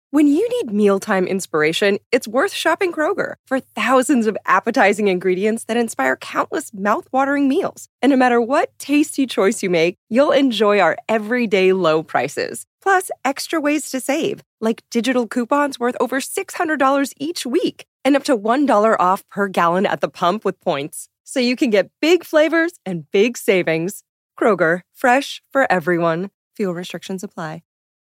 When you need mealtime inspiration, it's worth shopping Kroger for thousands of appetizing ingredients that inspire countless mouth-watering meals. And no matter what tasty choice you make, you'll enjoy our everyday low prices. Plus, extra ways to save, like digital coupons worth over $600 each week and up to $1 off per gallon at the pump with points. So you can get big flavors and big savings. Kroger, fresh for everyone. Fuel restrictions apply.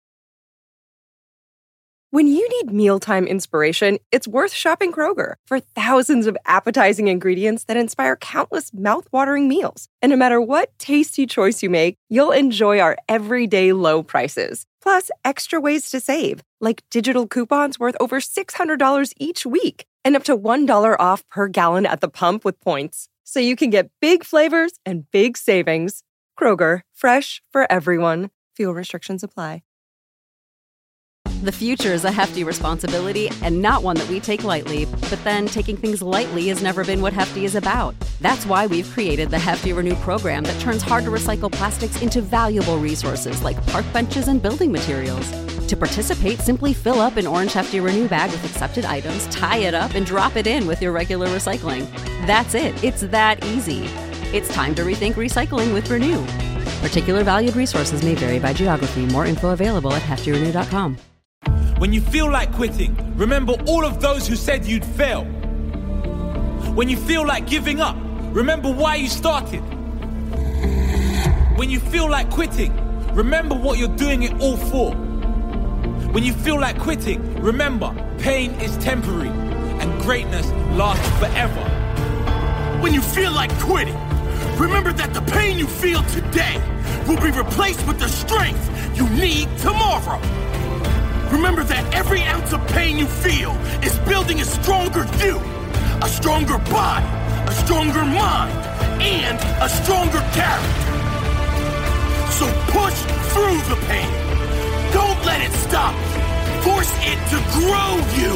When you need mealtime inspiration, it's worth shopping Kroger for thousands of appetizing ingredients that inspire countless mouth-watering meals. And no matter what tasty choice you make, you'll enjoy our everyday low prices. Plus, extra ways to save, like digital coupons worth over $600 each week and up to $1 off per gallon at the pump with points. So you can get big flavors and big savings. Kroger, fresh for everyone. Fuel restrictions apply. The future is a hefty responsibility and not one that we take lightly. But then taking things lightly has never been what Hefty is about. That's why we've created the Hefty Renew program that turns hard-to-recycle plastics into valuable resources like park benches and building materials. To participate, simply fill up an orange Hefty Renew bag with accepted items, tie it up, and drop it in with your regular recycling. That's it. It's that easy. It's time to rethink recycling with Renew. Particular valued resources may vary by geography. More info available at heftyrenew.com. When you feel like quitting, remember all of those who said you'd fail. When you feel like giving up, remember why you started. When you feel like quitting, remember what you're doing it all for. When you feel like quitting, remember pain is temporary and greatness lasts forever. When you feel like quitting, remember that the pain you feel today will be replaced with the strength you need tomorrow. Remember that every ounce of pain you feel is building a stronger you, a stronger body, a stronger mind, and a stronger character. So push through the pain. Don't let it stop you. Force it to grow you.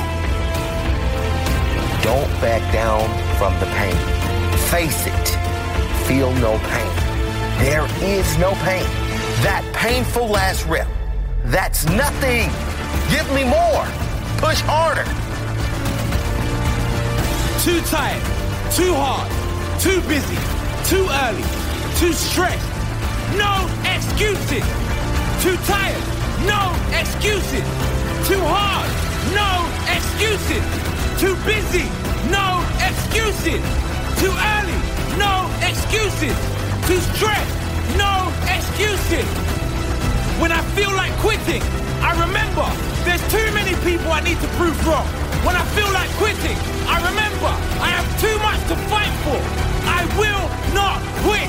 Don't back down from the pain. Face it. Feel no pain. There is no pain. That painful last rep. That's nothing. Give me more. Push harder. Too tired, too hard, too busy, too early, too stressed. No excuses. Too tired, no excuses. Too hard, no excuses. Too busy, no excuses. Too early, no excuses. Too stressed, no excuses. When I feel like quitting, I remember there's too many people I need to prove wrong. When I feel like quitting, I remember I have too much to fight for. I will not quit.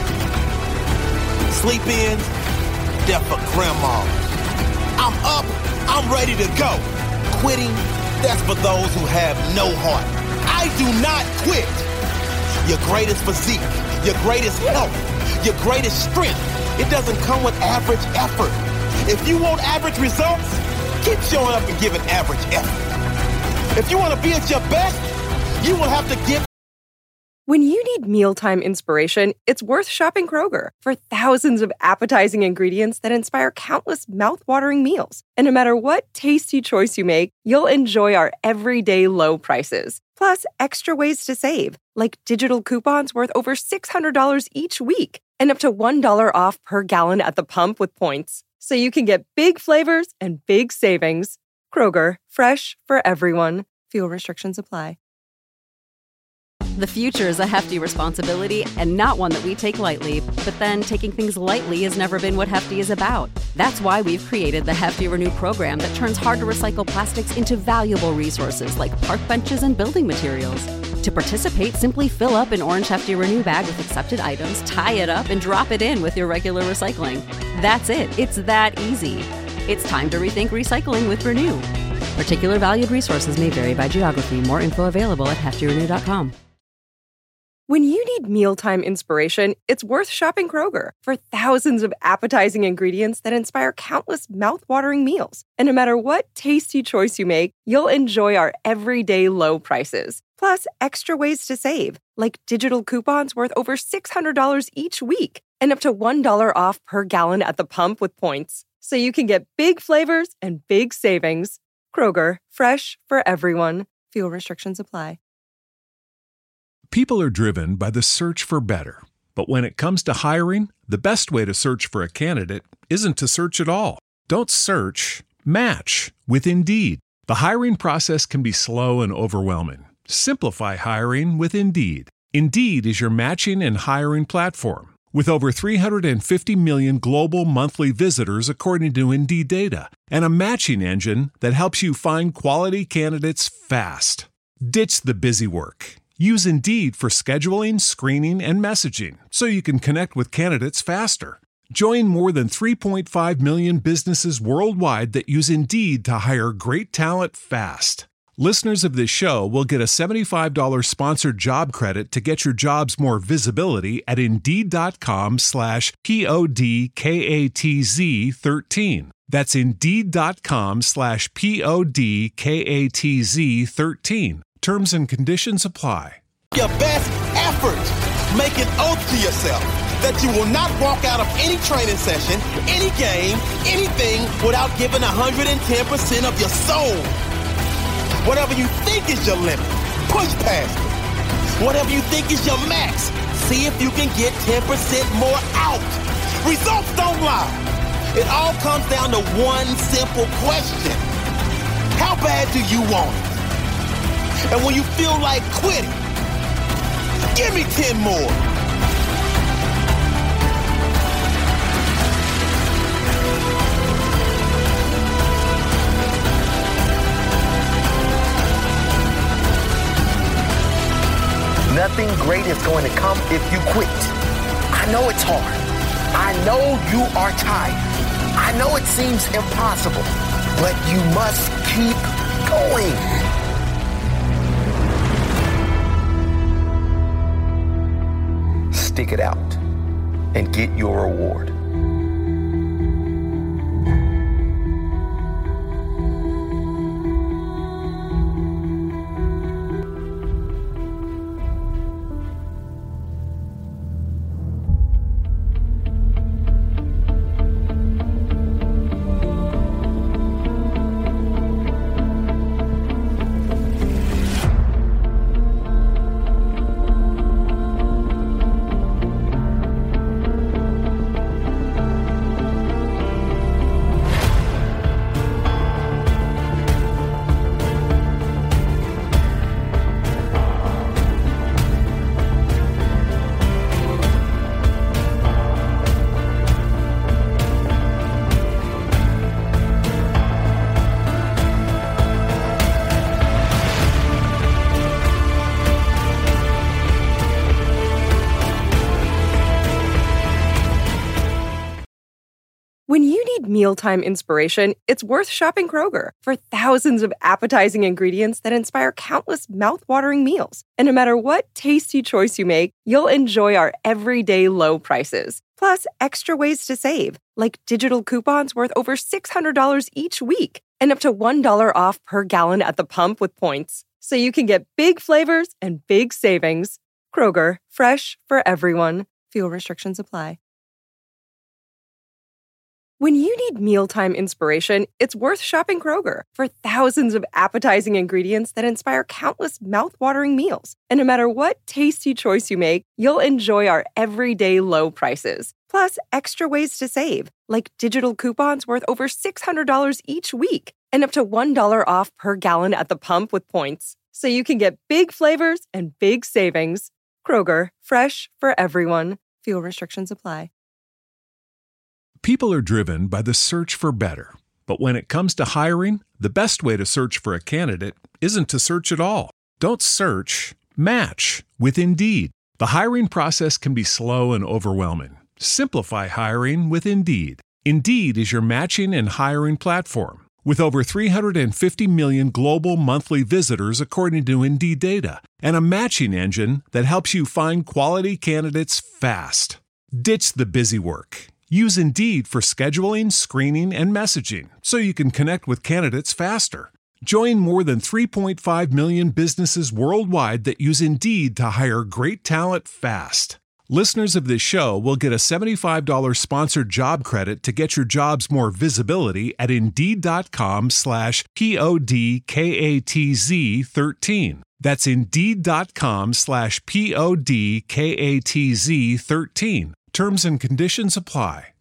Sleep ins, they're for grandma. I'm up, I'm ready to go. Quitting, that's for those who have no heart. I do not quit. Your greatest physique, your greatest health, your greatest strength, it doesn't come with average effort. If you want average results, keep showing up and giving average effort. If you want to be at your best, you will have to give. When you need mealtime inspiration, it's worth shopping Kroger for thousands of appetizing ingredients that inspire countless mouth-watering meals. And no matter what tasty choice you make, you'll enjoy our everyday low prices. Plus, extra ways to save, like digital coupons worth over $600 each week and up to $1 off per gallon at the pump with points. So you can get big flavors and big savings. Kroger, fresh for everyone. Fuel restrictions apply. The future is a hefty responsibility and not one that we take lightly. But then taking things lightly has never been what Hefty is about. That's why we've created the Hefty Renew program that turns hard-to-recycle plastics into valuable resources like park benches and building materials. To participate, simply fill up an orange Hefty Renew bag with accepted items, tie it up, and drop it in with your regular recycling. That's it. It's that easy. It's time to rethink recycling with Renew. Particular valued resources may vary by geography. More info available at heftyrenew.com. When you need mealtime inspiration, it's worth shopping Kroger for thousands of appetizing ingredients that inspire countless mouth-watering meals. And no matter what tasty choice you make, you'll enjoy our everyday low prices. Plus, extra ways to save, like digital coupons worth over $600 each week and up to $1 off per gallon at the pump with points. so you can get big flavors and big savings. Kroger, fresh for everyone. Fuel restrictions apply. People are driven by the search for better. But when it comes to hiring, the best way to search for a candidate isn't to search at all. Don't search, match with Indeed. The hiring process can be slow and overwhelming. Simplify hiring with Indeed. Indeed is your matching and hiring platform. With over 350 million global monthly visitors according to Indeed data, and a matching engine that helps you find quality candidates fast. Ditch the busy work. Use Indeed for scheduling, screening, and messaging so you can connect with candidates faster. Join more than 3.5 million businesses worldwide that use Indeed to hire great talent fast. Listeners of this show will get a $75 sponsored job credit to get your jobs more visibility at Indeed.com/PODKATZ13. That's Indeed.com/PODKATZ13. Terms and conditions apply. Your best effort. Make an oath to yourself that you will not walk out of any training session, any game, anything without giving 110% of your soul. Whatever you think is your limit, push past it. Whatever you think is your max, see if you can get 10% more out. Results don't lie. It all comes down to one simple question. How bad do you want it? And when you feel like quitting, give me 10 more. Nothing great is going to come if you quit. I know it's hard. I know you are tired. I know it seems impossible, but you must keep going. Stick it out and get your reward. When you need mealtime inspiration, it's worth shopping Kroger for thousands of appetizing ingredients that inspire countless mouth-watering meals. And no matter what tasty choice you make, you'll enjoy our everyday low prices. Plus, extra ways to save, like digital coupons worth over $600 each week and up to $1 off per gallon at the pump with points. So you can get big flavors and big savings. Kroger, fresh for everyone. Fuel restrictions apply. When you need mealtime inspiration, it's worth shopping Kroger for thousands of appetizing ingredients that inspire countless mouth-watering meals. And no matter what tasty choice you make, you'll enjoy our everyday low prices. Plus, extra ways to save, like digital coupons worth over $600 each week and up to $1 off per gallon at the pump with points. So you can get big flavors and big savings. Kroger, fresh for everyone. Fuel restrictions apply. People are driven by the search for better. But when it comes to hiring, the best way to search for a candidate isn't to search at all. Don't search, match with Indeed. The hiring process can be slow and overwhelming. Simplify hiring with Indeed. Indeed is your matching and hiring platform. With over 350 million global monthly visitors according to Indeed data, and a matching engine that helps you find quality candidates fast. Ditch the busy work. Use Indeed for scheduling, screening, and messaging so you can connect with candidates faster. Join more than 3.5 million businesses worldwide that use Indeed to hire great talent fast. Listeners of this show will get a $75 sponsored job credit to get your jobs more visibility at Indeed.com/PODKATZ13. That's Indeed.com/PODKATZ13. Terms and conditions apply.